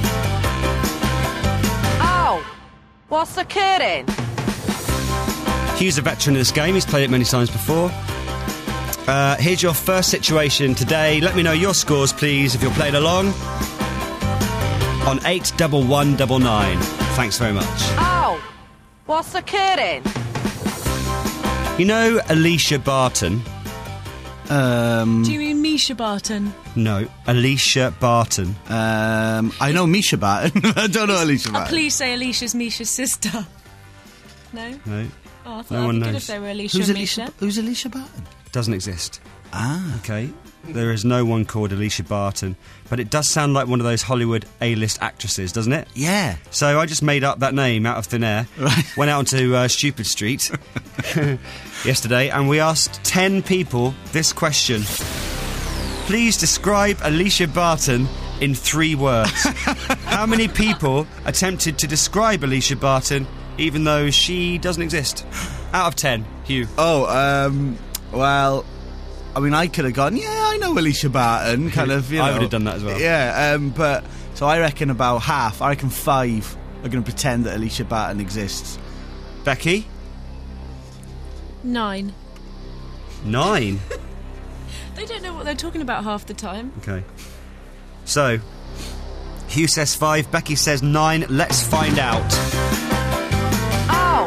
R: Oh, what's occurring?
C: Hugh's a veteran of this game. He's played it many times before. Here's your first situation today. Let me know your scores, please, if you're playing along. On 81199. Thanks very much.
R: Oh, what's occurring?
C: You know Alicia Barton?
E: Do you mean Misha Barton?
C: No, Alicia Barton.
Q: I know Misha Barton. I don't know Alicia Barton.
E: Please say Alicia's Misha's sister. No?
C: No.
E: Oh, I thought
C: No
E: that'd
C: one
E: be good
C: knows.
E: if they were Alicia and Misha.
Q: Who's Alicia Barton?
C: Doesn't exist.
Q: Ah.
C: Okay. There is no one called Alicia Barton. But it does sound like one of those Hollywood A-list actresses, doesn't it?
Q: Yeah.
C: So I just made up that name out of thin air.
Q: Right.
C: Went out onto Stupid Street yesterday, and we asked 10 people this question. Please describe Alicia Barton in 3 words. How many people attempted to describe Alicia Barton even though she doesn't exist? Out of 10, Hugh.
Q: Oh, well, I mean, I could have gone, yeah, I know Alicia Barton, kind of, you know.
C: I would have done that as well.
Q: Yeah, but, so I reckon about half, I reckon 5 are going to pretend that Alicia Barton exists.
C: Becky?
E: 9.
C: 9?
E: They don't know what they're talking about half the time.
C: Okay. So, Hugh says 5, Becky says 9. Let's find out.
R: Oh,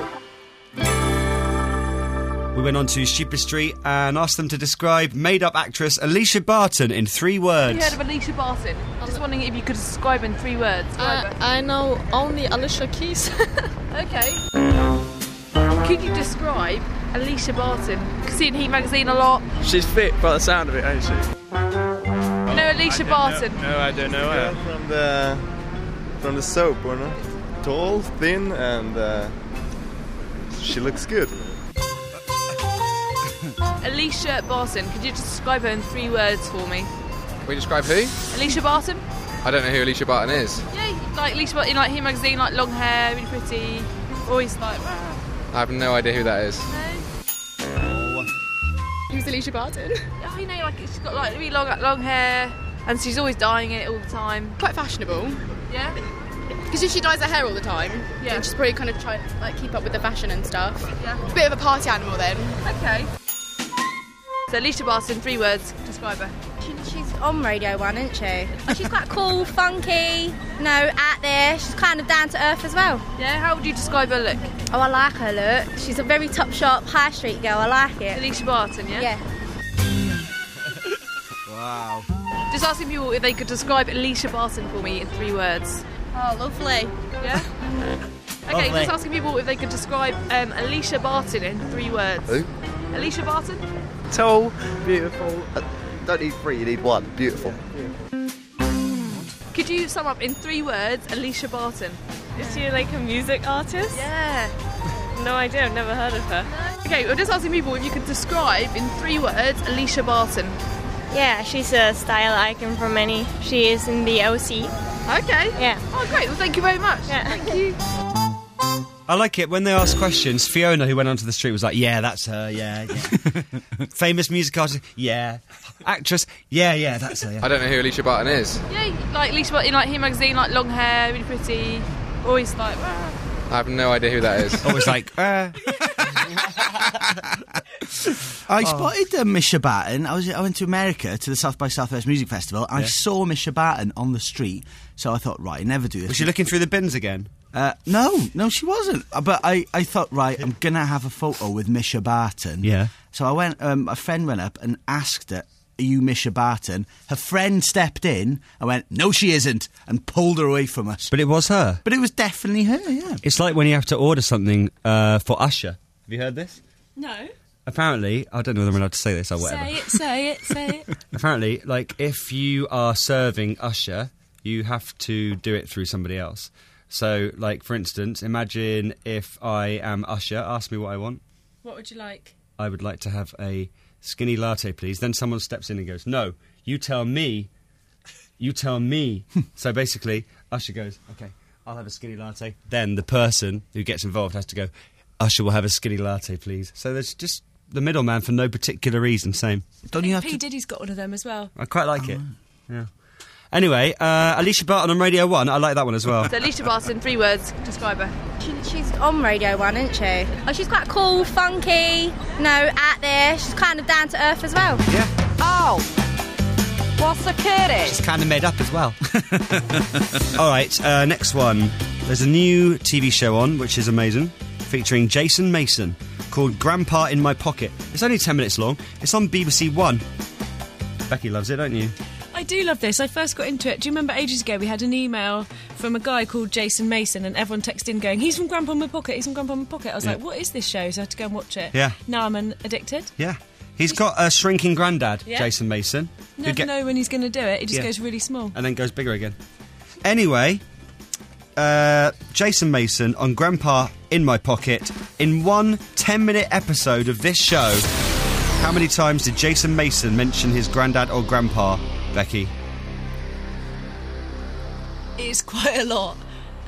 C: We went on to Stupid Street and asked them to describe made-up actress Alicia Barton in 3 words.
S: Have you heard of Alicia Barton? Just wondering if you could describe in 3 words.
T: I know only Alicia Keys.
S: Okay. Could you describe Alicia Barton? I've seen Heat magazine a lot.
U: She's fit by the sound of it, ain't she?
S: You know Alicia Barton?
U: No, I don't know her.
V: From the soap, or not? Tall, thin, and she looks good.
S: Alicia Barton. Could you just describe her in 3 words for me?
W: Can we describe who?
S: Alicia Barton?
W: I don't know who Alicia Barton is.
S: Yeah, like Alicia Barton in like Heat magazine, like long hair, really pretty. Always like.
W: I have no idea who that is.
T: Who's Alicia Barton?
S: Oh, you know, like she's got like really long hair, and she's always dyeing it all the time.
T: Quite fashionable.
S: Yeah.
T: Because if she dyes her hair all the time,
S: Yeah.
T: then she's probably kind of trying to like keep up with the fashion and stuff.
S: Yeah.
T: Bit of a party animal then.
S: Okay. So Alicia Barton, 3 words, describe her.
X: She's on Radio 1, isn't she? Oh, she's quite cool, funky, out there. She's kind of down to earth as well.
S: Yeah, how would you describe her look?
X: Oh, I like her look. She's a very top sharp high street girl. I like it.
S: Alicia Barton, yeah?
X: Yeah.
Q: Wow.
S: Just asking people if they could describe Alicia Barton for me in 3 words.
X: Oh, lovely.
S: Yeah? Okay,
X: Lovely.
S: just asking people if they could describe Alicia Barton in 3 words.
V: Who?
S: Alicia Barton?
V: Tall, beautiful. Don't need 3, you need 1. Beautiful.
S: Could could you sum up in 3 words Alicia Barton?
D: Is she like a music artist?
S: Yeah.
D: No idea, I've never heard of her.
S: Okay, we're just asking people if you could describe in 3 words Alicia Barton.
D: Yeah, she's a style icon for many. She is in the OC.
S: Okay.
D: Yeah.
S: Oh, great. Well, thank you very much.
D: Yeah.
S: Thank you.
C: I like it when they ask questions. Fiona, who went onto the street, was like, "Yeah, that's her. Yeah, yeah." Famous music artist. Yeah. Actress. Yeah, that's her. Yeah.
W: I don't know who Alicia Barton is.
S: Yeah, like Alicia Barton in like He Magazine, like long hair, really pretty. Always like.
W: I have no idea who that is.
C: Always like.
Q: I spotted Misha Barton. I went to America to the South by Southwest Music Festival. And I saw Misha Barton on the street. So I thought, right, never do this.
C: Was she looking through the bins again?
Q: No, she wasn't. But I thought, right, I'm gonna have a photo with Misha Barton.
C: Yeah.
Q: So I went. A friend went up and asked her, "Are you Misha Barton?" Her friend stepped in and went, "No, she isn't," and pulled her away from us.
C: But it was her.
Q: But it was definitely her. Yeah.
C: It's like when you have to order something for Usher. Have you heard this?
E: No.
C: Apparently, I don't know whether I'm allowed to say this or whatever.
E: Say it.
C: Apparently, like, if you are serving Usher, you have to do it through somebody else. So, like, for instance, imagine if I am Usher, ask me what I want.
E: What would you like?
C: I would like to have a skinny latte, please. Then someone steps in and goes, "No, you tell me. So basically, Usher goes, "Okay, I'll have a skinny latte." Then the person who gets involved has to go, "Usher will have a skinny latte, please." So there's just the middleman for no particular reason. Same.
Q: Don't you have
E: P. Diddy's got one of them as well.
C: I quite like it. Yeah. Anyway, Alicia Barton on Radio 1. I like that one as well.
S: So Alicia Barton, 3 words, describe her.
X: She's on Radio 1, isn't she? Oh, she's quite cool, funky, out there. She's kind of down to earth as well.
C: Yeah.
R: Oh, what's occurring?
C: She's kind of made up as well. All right, next one. There's a new TV show on, which is amazing, featuring Jason Mason, called Grandpa in My Pocket. It's only 10 minutes long. It's on BBC One. Becky loves it, don't you?
E: I do love this. I first got into it. Do you remember ages ago we had an email from a guy called Jason Mason and everyone texted in going, "He's from Grandpa in My Pocket, he's from Grandpa in My Pocket." I was like, what is this show? So I had to go and watch it.
C: Yeah.
E: Now I'm addicted.
C: Yeah. He's got a shrinking granddad,
E: Yeah.
C: Jason Mason.
E: Never know when he's going to do it. It just goes really small.
C: And then goes bigger again. Anyway, Jason Mason on Grandpa in My Pocket. In one 10-minute episode of this show, how many times did Jason Mason mention his granddad or grandpa, Becky?
E: It's quite a lot.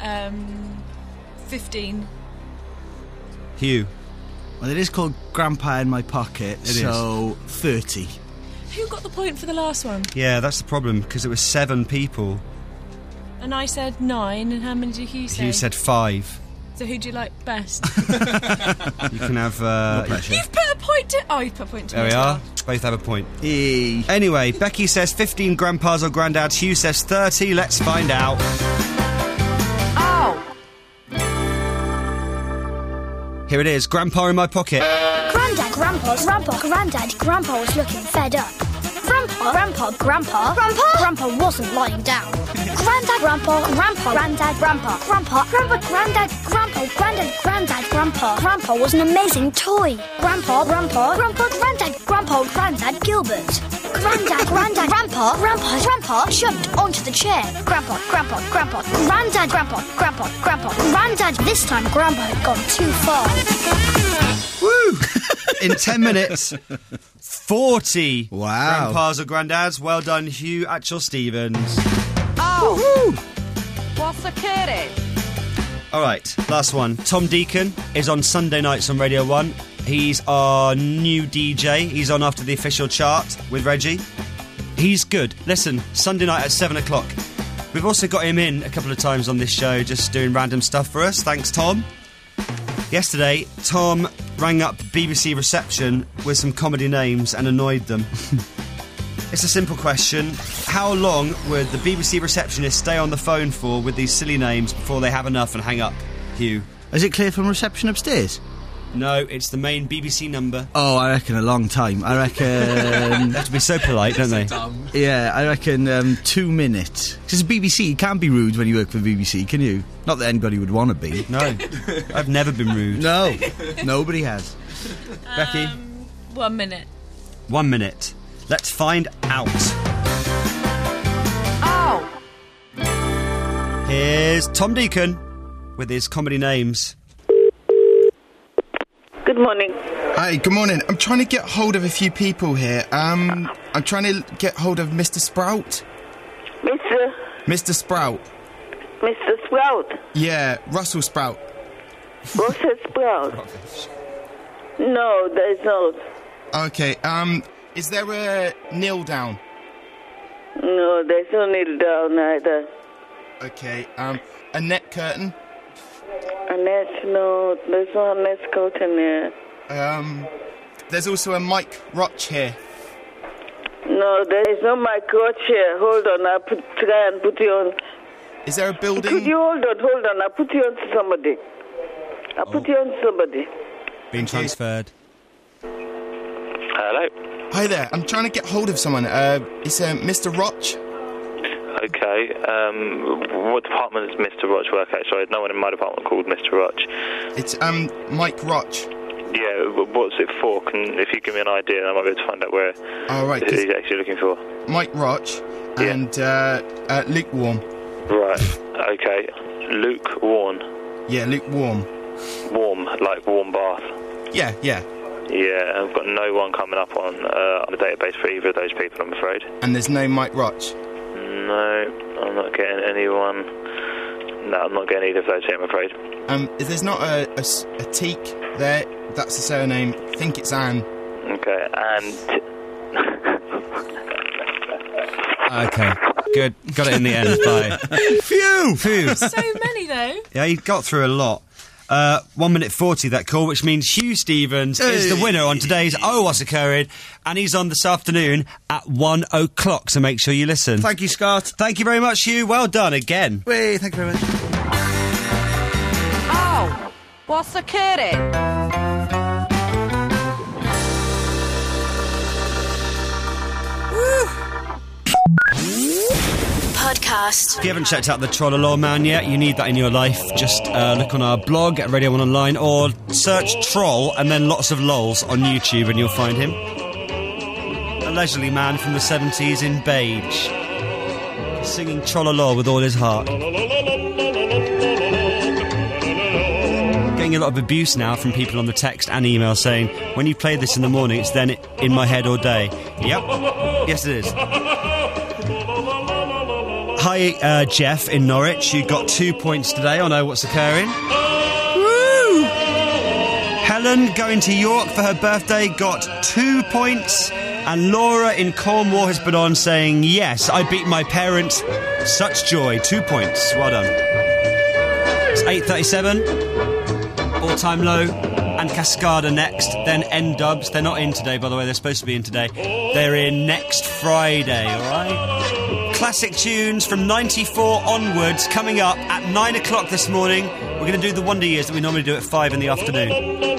E: 15.
C: Hugh?
Q: Well, it is called Grandpa in My Pocket, so 30.
E: Who got the point for the last one?
C: Yeah, that's the problem, because it was 7 people.
E: And I said 9, and how many did Hugh say?
C: Hugh said 5.
E: So who do you like best?
C: You can have...
E: You've put a point to... Oh, you've put a point to
C: There
E: me
C: we
E: as
C: are.
E: well.
C: Both have a point. Anyway, Becky says 15 grandpas or granddads. Hugh says 30. Let's find out.
R: Oh,
C: Here it is. Grandpa in My Pocket.
F: Grandad, Grandpa was looking fed up. Grandpa wasn't lying down. Grandpa was an amazing toy. Grandad, Gilbert. Grandpa jumped onto the chair. Grandpa. Grandad, this time Grandpa had gone too far.
C: Woo! In 10 minutes, 40
Q: Wow.
C: grandpas or granddads. Well done, Hugh Atchell-Stevens.
R: oh, what's occurring?
C: All right, last one. Tom Deacon is on Sunday nights on Radio 1. He's our new DJ. He's on after the official chart with Reggie. He's good. Listen, Sunday night at 7 o'clock. We've also got him in a couple of times on this show, just doing random stuff for us. Thanks, Tom. Yesterday, Tom rang up BBC reception with some comedy names and annoyed them. It's a simple question. How long would the BBC receptionist stay on the phone for with these silly names before they have enough and hang up? Hugh?
Q: Is it clear from reception upstairs?
C: No, it's the main BBC number.
Q: Oh, I reckon a long time. I reckon...
C: They have to be so polite, don't they?
Q: Yeah, I reckon 2 minutes. Because BBC, you can't be rude when you work for BBC, can you? Not that anybody would want to be.
C: No, I've never been rude.
Q: No, nobody has.
C: Becky?
E: 1 minute.
C: 1 minute. Let's find out.
R: Oh,
C: Here's Tom Deacon with his comedy names.
G: Good morning.
H: Hi, good morning. I'm trying to get hold of a few people here. I'm trying to get hold of Mr. Sprout. Mr. Sprout.
G: Mr. Sprout?
H: Yeah, Russell Sprout.
G: Russell Sprout? No, there's not.
H: Okay, is there a Neil down?
G: No, there's no Neil down either.
H: Okay, Annette Curtin?
G: Annette, no, there's no Annette Curtin here.
H: There's also a Mike Roch here.
G: No, there is no Mike Roch here. Hold on, I'll try and put you on.
H: Is there a building?
G: Could you hold on, I'll put you on to somebody. Put you on to somebody.
C: Being transferred.
I: Hello?
H: Hi there, I'm trying to get hold of someone. It's Mr. Roch.
I: Okay, what department does Mr. Roch work at? Sorry, no one in my department called Mr. Roch.
H: It's, Mike Roch.
I: Yeah, what's it for? If you give me an idea, I might be able to find out where he's actually looking for.
H: Mike Roch and, Lukewarm.
I: Right, okay. Lukewarm.
H: Yeah, lukewarm.
I: Warm, like warm bath.
H: Yeah.
I: Yeah, I've got no one coming up on the database for either of those people, I'm afraid.
H: And there's no Mike Roch?
I: No, I'm not getting anyone. No, I'm not getting either of those here, I'm afraid.
H: There's not a Teak there. That's the surname. I think it's Anne.
I: Okay, and...
C: Okay, good. Got it in the end. Bye. Phew!
E: So many, though.
C: Yeah, he got through a lot. 1 minute 40 that call, which means Hugh Stevens is the winner on today's Oh What's Occurring, and he's on this afternoon at 1 o'clock, so make sure you listen.
Q: Thank you, Scott.
C: Thank you very much, Hugh. Well done again.
Q: Wait, thank you very much.
R: Oh, what's occurring?
B: Podcast.
C: If you haven't checked out the Trollalaw Man yet, you need that in your life. Just look on our blog at Radio 1 Online, or search Troll and then lots of lols on YouTube and you'll find him. A leisurely man from the 70s in beige, singing Trollalaw with all his heart. Getting a lot of abuse now from people on the text and email saying, when you play this in the morning, it's then in my head all day. Yep. Yes, it is. Hi, Jeff in Norwich. You got 2 points today on Oh What's Occurring. Woo! Helen, going to York for her birthday, got 2 points. And Laura in Cornwall has been on saying, yes, I beat my parents. Such joy. 2 points. Well done. It's 8:37. All-time low. And Cascada next. Then N-Dubs. They're not in today, by the way. They're supposed to be in today. They're in next Friday, all right? Classic tunes from 94 onwards coming up at 9 o'clock this morning. We're going to do the Wonder Years that we normally do at 5 in the afternoon.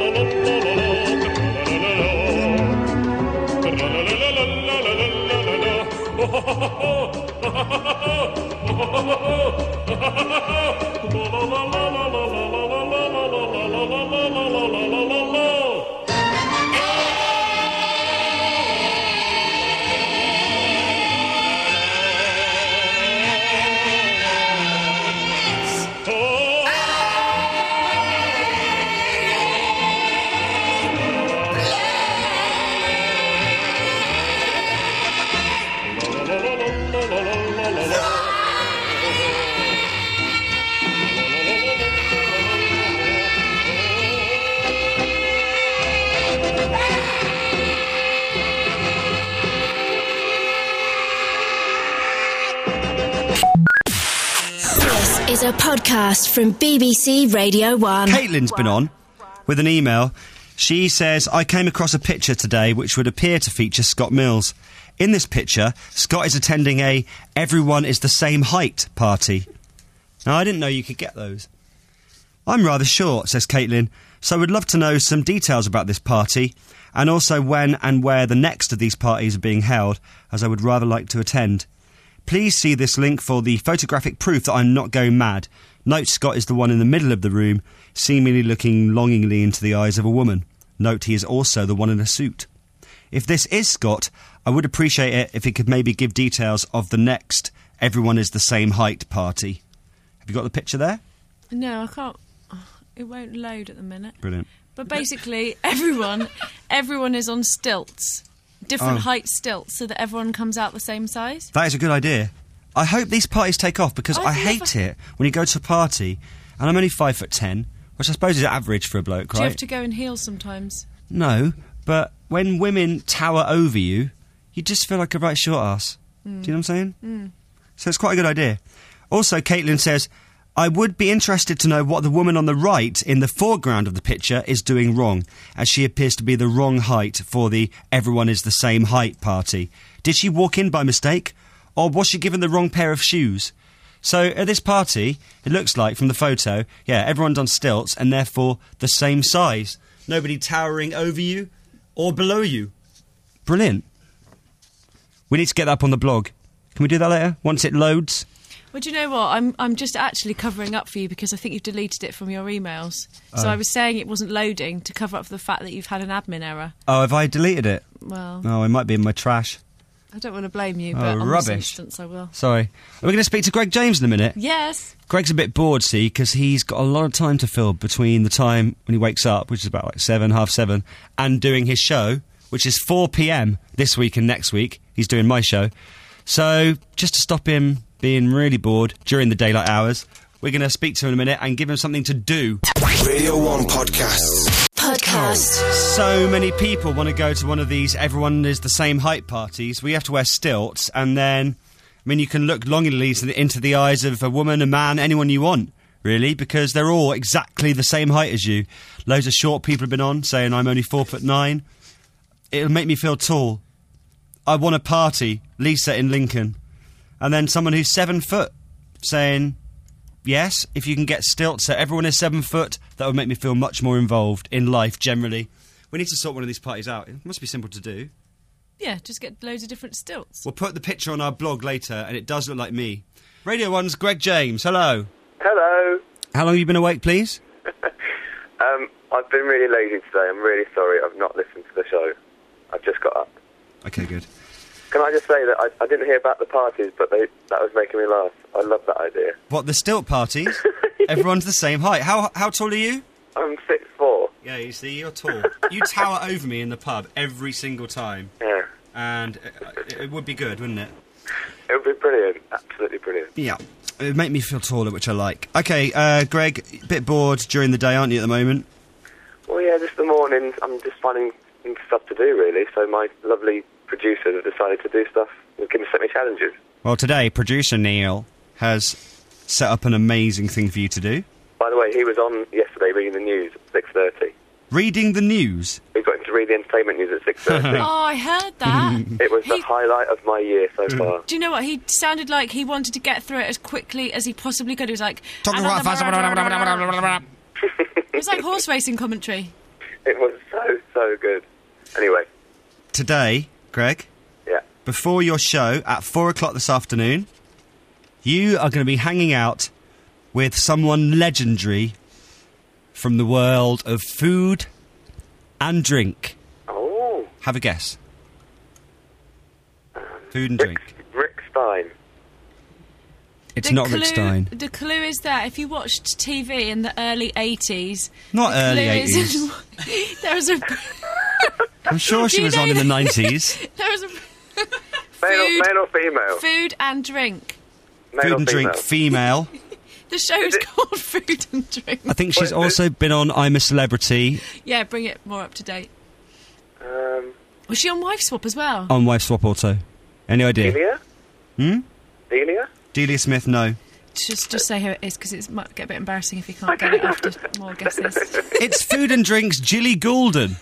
B: Is a podcast from BBC Radio 1.
C: Caitlin's been on with an email. She says, I came across a picture today which would appear to feature Scott Mills. In this picture, Scott is attending a Everyone is the Same Height party. Now, I didn't know you could get those. I'm rather short, says Caitlin, so would love to know some details about this party, and also when and where the next of these parties are being held, as I would rather like to attend. Please see this link for the photographic proof that I'm not going mad. Note Scott is the one in the middle of the room, seemingly looking longingly into the eyes of a woman. Note he is also the one in a suit. If this is Scott, I would appreciate it if he could maybe give details of the next Everyone is the Same Height party. Have you got the picture there?
E: No, I can't. It won't load at the minute.
C: Brilliant.
E: But basically, everyone is on stilts. Different height stilts, so that everyone comes out the same size.
C: That is a good idea. I hope these parties take off, because I hate it when you go to a party, and I'm only 5'10", which I suppose is average for a bloke, right?
E: Do you have to go in heels sometimes?
C: No, but when women tower over you, you just feel like a right short ass. Do you know what I'm saying?
E: Mm.
C: So it's quite a good idea. Also, Caitlin says, I would be interested to know what the woman on the right in the foreground of the picture is doing wrong, as she appears to be the wrong height for the everyone is the same height party. Did she walk in by mistake, or was she given the wrong pair of shoes? So at this party, it looks like, from the photo, yeah, everyone's on stilts and therefore the same size. Nobody towering over you or below you. Brilliant. We need to get that up on the blog. Can we do that later, once it loads?
E: Well, do you know what? I'm just actually covering up for you because I think you've deleted it from your emails. So I was saying it wasn't loading to cover up for the fact that you've had an admin error.
C: Oh, have I deleted it?
E: Well...
C: Oh, it might be in my trash.
E: I don't want to blame you, but on this instance I will.
C: Sorry. Are we going to speak to Greg James in a minute?
E: Yes.
C: Greg's a bit bored, see, because he's got a lot of time to fill between the time when he wakes up, which is about like 7, half 7, and doing his show, which is 4 p.m. this week and next week. He's doing my show. So, just to stop him being really bored during the daylight hours, we're going to speak to him in a minute and give him something to do.
A: Radio 1 Podcasts.
C: So many people want to go to one of these everyone is the same height parties. We have to wear stilts, and then, I mean, you can look longingly into the eyes of a woman, a man, anyone you want, really, because they're all exactly the same height as you. Loads of short people have been on saying I'm only 4'9". It'll make me feel tall. I want a party, Lisa in Lincoln. And then someone who's 7 foot saying, yes, if you can get stilts so everyone is 7 foot, that would make me feel much more involved in life generally. We need to sort one of these parties out. It must be simple to do.
E: Yeah, just get loads of different stilts.
C: We'll put the picture on our blog later, and it does look like me. Radio 1's Greg James, hello.
J: Hello.
C: How long have you been awake, please?
J: I've been really lazy today. I'm really sorry. I've not listened to the show. I've just got up.
C: Okay, good.
J: Can I just say that I didn't hear about the parties, but that was making me laugh. I love that idea.
C: What, the stilt parties? Everyone's the same height. How tall are you?
J: I'm 6'4".
C: Yeah, you see, you're tall. You tower over me in the pub every single time.
J: Yeah.
C: And it would be good, wouldn't it?
J: It would be brilliant. Absolutely brilliant.
C: Yeah. It would make me feel taller, which I like. Okay, Greg, a bit bored during the day, aren't you, at the moment?
J: Well, yeah, just the mornings. I'm just finding stuff to do, really. So my lovely producers have decided to do stuff and can set me challenges.
C: Well, today, producer Neil has set up an amazing thing for you to do.
J: By the way, he was on yesterday reading the news at 6:30.
C: Reading the news?
J: We got him to read the entertainment news at 6:30.
E: Oh, I heard that.
J: It was the highlight of my year so far.
E: Do you know what? He sounded like he wanted to get through it as quickly as he possibly could. He was like... It was like horse racing commentary.
J: It was so good. Anyway.
C: Today, Greg,
J: yeah.
C: Before your show at 4 o'clock this afternoon, you are going to be hanging out with someone legendary from the world of food and drink.
J: Oh.
C: Have a guess. Food and drink.
J: Rick Stein.
C: It's not Rick Stein.
E: The clue is that if you watched TV in the early 80s...
C: Not early 80s.
E: There was a...
C: I'm sure she was on in the 90s.
E: There was a...
J: Male or female?
E: Food and drink.
C: Food and drink, female.
E: The show's called Food and Drink.
C: I think she's also been on I'm a Celebrity.
E: Yeah, bring it more up to date. Was she on Wife Swap as well?
C: On Wife Swap also. Any idea?
J: Delia? Delia?
C: Delia Smith, no.
E: Just say who it is, because it might get a bit embarrassing if you can't get it after more guesses.
C: It's Food and Drink's Jilly Goulden.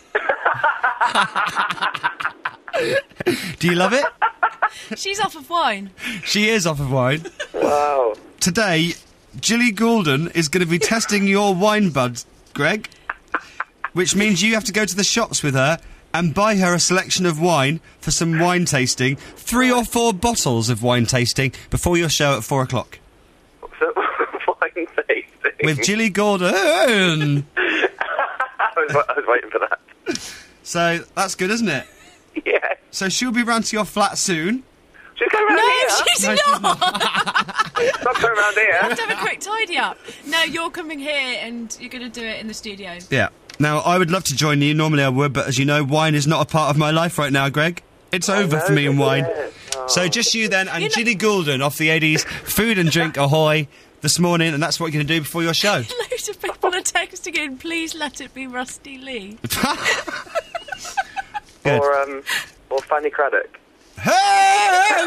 C: Do you love it?
E: She's off of wine.
C: She is off of wine.
J: Wow.
C: Today, Jilly Goulden is going to be testing your wine buds, Greg, which means you have to go to the shops with her and buy her a selection of wine for some wine tasting, 3 or 4 bottles of wine tasting before your show at 4 o'clock.
J: So, wine tasting?
C: With Jilly Goulden.
J: I was waiting for that.
C: So, that's good, isn't it?
J: Yeah.
C: So she'll be round to your flat soon.
J: She's going round here?
E: She's not.
J: Not come around here.
E: Let's have a quick tidy up. No, you're coming here and you're going to do it in the studio.
C: Yeah. Now, I would love to join you. Normally I would, but as you know, wine is not a part of my life right now, Greg. It's over for me and wine. So just you then and Ginny Goulden off the 80s, Food and Drink Ahoy this morning, and that's what you're going to do before your show.
E: Loads of people are texting in, please let it be Rusty Lee.
C: Good.
J: Or Fanny Craddock.
C: Hey!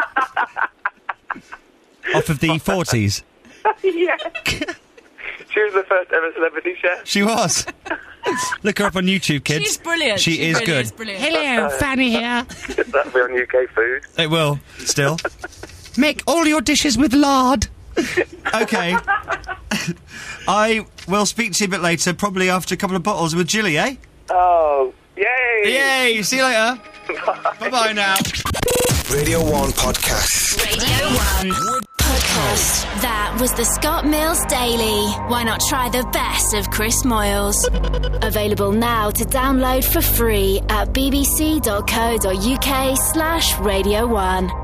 C: Off of the 40s.
J: Yeah. She was the first ever celebrity chef.
C: She was. Look her up on YouTube, kids.
E: She's brilliant.
C: She is
E: really
C: good.
E: Is brilliant.
K: Hello, Fanny here.
J: That'll be on UK Food.
C: It will, still.
K: Make all your dishes with lard.
C: Okay. I will speak to you a bit later, probably after a couple of bottles with Gilly, eh?
J: Oh, yay!
C: Yay! See you later. Bye-bye now.
A: Radio 1 Podcast.
B: Radio 1 Podcast. That was the Scott Mills Daily. Why not try the best of Chris Moyles? Available now to download for free at bbc.co.uk/Radio 1.